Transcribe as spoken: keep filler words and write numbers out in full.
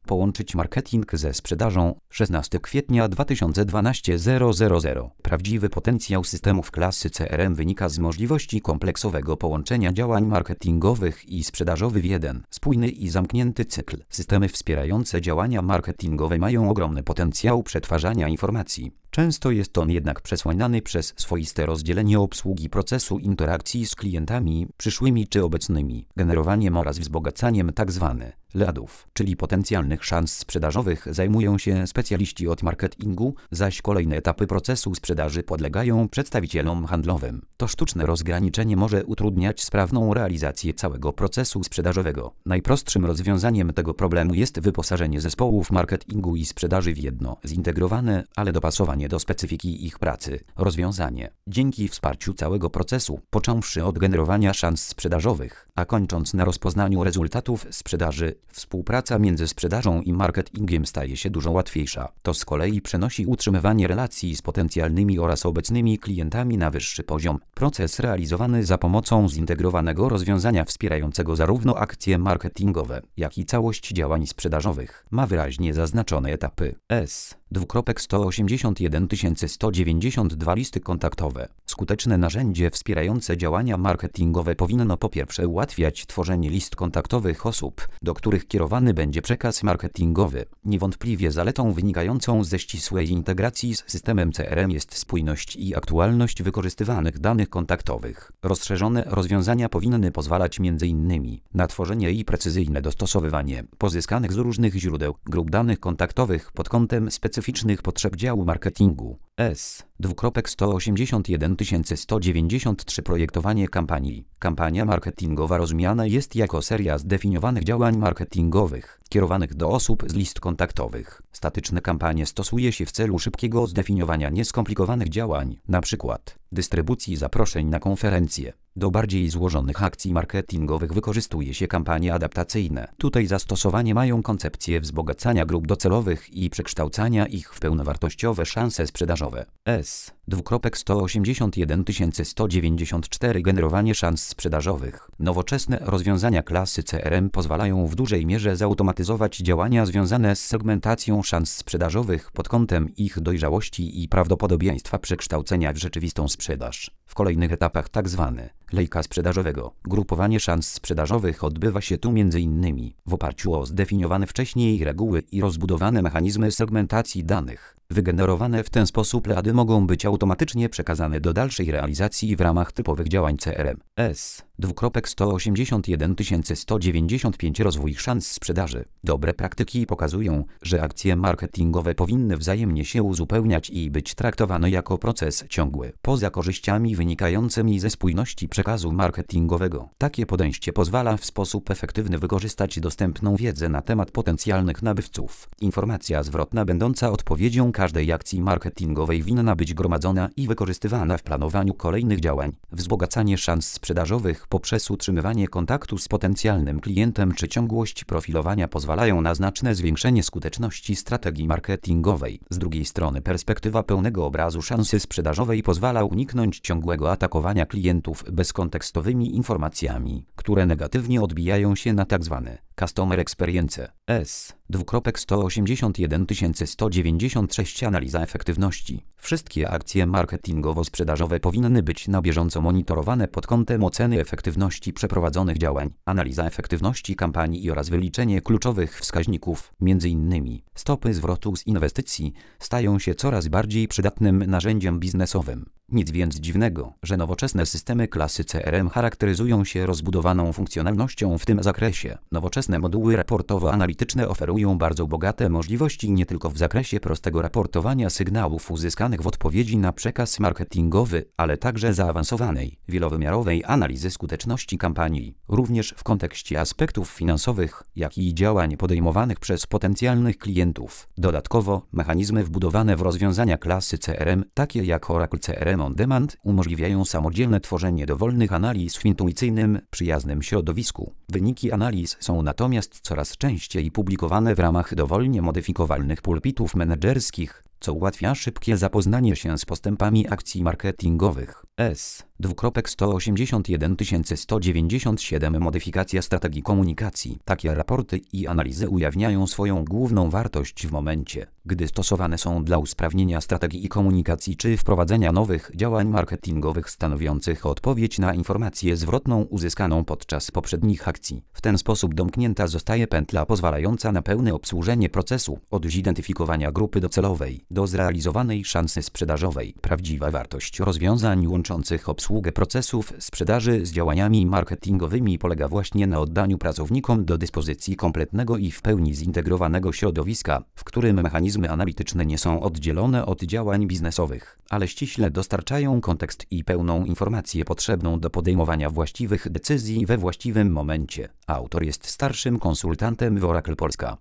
Połączyć marketing ze sprzedażą. szesnastego kwietnia dwa tysiące dwunastego. Prawdziwy potencjał systemów klasy C R M wynika z możliwości kompleksowego połączenia działań marketingowych i sprzedażowych w jeden, spójny i zamknięty cykl. Systemy wspierające działania marketingowe mają ogromny potencjał przetwarzania informacji. Często jest on jednak przesłaniany przez swoiste rozdzielenie obsługi procesu interakcji z klientami, przyszłymi czy obecnymi, generowaniem oraz wzbogacaniem tzw. leadów, czyli potencjalnych szans sprzedażowych, zajmują się specjaliści od marketingu, zaś kolejne etapy procesu sprzedaży podlegają przedstawicielom handlowym. To sztuczne rozgraniczenie może utrudniać sprawną realizację całego procesu sprzedażowego. Najprostszym rozwiązaniem tego problemu jest wyposażenie zespołów marketingu i sprzedaży w jedno, zintegrowane, ale dopasowanie do specyfiki ich pracy rozwiązanie. Dzięki wsparciu całego procesu, począwszy od generowania szans sprzedażowych, a kończąc na rozpoznaniu rezultatów sprzedaży, współpraca między sprzedażą i marketingiem staje się dużo łatwiejsza. To z kolei przenosi utrzymywanie relacji z potencjalnymi oraz obecnymi klientami na wyższy poziom. Proces realizowany za pomocą zintegrowanego rozwiązania wspierającego zarówno akcje marketingowe, jak i całość działań sprzedażowych ma wyraźnie zaznaczone etapy. S. sto osiemdziesiąt jeden tysięcy sto dziewięćdziesiąt dwa listy kontaktowe. Skuteczne narzędzie wspierające działania marketingowe powinno po pierwsze ułatwiać tworzenie list kontaktowych osób, do których kierowany będzie przekaz marketingowy. Niewątpliwie zaletą wynikającą ze ścisłej integracji z systemem C R M jest spójność i aktualność wykorzystywanych danych kontaktowych. Rozszerzone rozwiązania powinny pozwalać między innymi na tworzenie i precyzyjne dostosowywanie pozyskanych z różnych źródeł grup danych kontaktowych pod kątem specyficznych potrzeb działu marketingu. S. sto osiemdziesiąt jeden tysięcy sto dziewięćdziesiąt trzy Projektowanie kampanii. Kampania marketingowa rozumiana jest jako seria zdefiniowanych działań marketingowych, kierowanych do osób z list kontaktowych. Statyczne kampanie stosuje się w celu szybkiego zdefiniowania nieskomplikowanych działań, np. dystrybucji zaproszeń na konferencje. Do bardziej złożonych akcji marketingowych wykorzystuje się kampanie adaptacyjne. Tutaj zastosowanie mają koncepcje wzbogacania grup docelowych i przekształcania ich w pełnowartościowe szanse sprzedażowe. S. sto osiemdziesiąt jeden tysięcy sto dziewięćdziesiąt cztery Generowanie szans sprzedażowych. Nowoczesne rozwiązania klasy C R M pozwalają w dużej mierze zautomatyzować działania związane z segmentacją szans sprzedażowych pod kątem ich dojrzałości i prawdopodobieństwa przekształcenia w rzeczywistą sprzedaż. W kolejnych etapach tzw. lejka sprzedażowego. Grupowanie szans sprzedażowych odbywa się tu m.in. w oparciu o zdefiniowane wcześniej reguły i rozbudowane mechanizmy segmentacji danych. Wygenerowane w ten sposób leady mogą być automatycznie przekazane do dalszej realizacji w ramach typowych działań C R M. S. sto osiemdziesiąt jeden tysięcy sto dziewięćdziesiąt pięć Rozwój szans sprzedaży. Dobre praktyki pokazują, że akcje marketingowe powinny wzajemnie się uzupełniać i być traktowane jako proces ciągły. Poza korzyściami wynikającymi ze spójności przekazu marketingowego, takie podejście pozwala w sposób efektywny wykorzystać dostępną wiedzę na temat potencjalnych nabywców. Informacja zwrotna będąca odpowiedzią każdej akcji marketingowej winna być gromadzona i wykorzystywana w planowaniu kolejnych działań. Wzbogacanie szans sprzedażowych poprzez utrzymywanie kontaktu z potencjalnym klientem czy ciągłość profilowania pozwalają na znaczne zwiększenie skuteczności strategii marketingowej. Z drugiej strony perspektywa pełnego obrazu szansy sprzedażowej pozwala uniknąć ciągłego atakowania klientów bezkontekstowymi informacjami, które negatywnie odbijają się na tzw. Customer Experience. S. sto osiemdziesiąt jeden tysięcy sto dziewięćdziesiąt sześć Analiza efektywności. Wszystkie akcje marketingowo-sprzedażowe powinny być na bieżąco monitorowane pod kątem oceny efektywności przeprowadzonych działań, analiza efektywności kampanii oraz wyliczenie kluczowych wskaźników, między innymi stopy zwrotu z inwestycji, stają się coraz bardziej przydatnym narzędziem biznesowym. Nic więc dziwnego, że nowoczesne systemy klasy C R M charakteryzują się rozbudowaną funkcjonalnością w tym zakresie. Nowoczesne moduły raportowo-analityczne oferują bardzo bogate możliwości nie tylko w zakresie prostego raportowania sygnałów uzyskanych w odpowiedzi na przekaz marketingowy, ale także zaawansowanej, wielowymiarowej analizy skuteczności kampanii, również w kontekście aspektów finansowych, jak i działań podejmowanych przez potencjalnych klientów. Dodatkowo, mechanizmy wbudowane w rozwiązania klasy C R M, takie jak Oracle C R M On Demand, umożliwiają samodzielne tworzenie dowolnych analiz w intuicyjnym, przyjaznym środowisku. Wyniki analiz są natomiast coraz częściej publikowane w ramach dowolnie modyfikowalnych pulpitów menedżerskich, co ułatwia szybkie zapoznanie się z postępami akcji marketingowych. S. sto osiemdziesiąt jeden tysięcy sto dziewięćdziesiąt siedem Modyfikacja strategii komunikacji. Takie raporty i analizy ujawniają swoją główną wartość w momencie, gdy stosowane są dla usprawnienia strategii i komunikacji czy wprowadzenia nowych działań marketingowych stanowiących odpowiedź na informację zwrotną uzyskaną podczas poprzednich akcji. W ten sposób domknięta zostaje pętla pozwalająca na pełne obsłużenie procesu od zidentyfikowania grupy docelowej do zrealizowanej szansy sprzedażowej. Prawdziwa wartość rozwiązań łączących obsługę procesów sprzedaży z działaniami marketingowymi polega właśnie na oddaniu pracownikom do dyspozycji kompletnego i w pełni zintegrowanego środowiska, w którym mechanizmy analityczne nie są oddzielone od działań biznesowych, ale ściśle dostarczają kontekst i pełną informację potrzebną do podejmowania właściwych decyzji we właściwym momencie. Autor jest starszym konsultantem w Oracle Polska.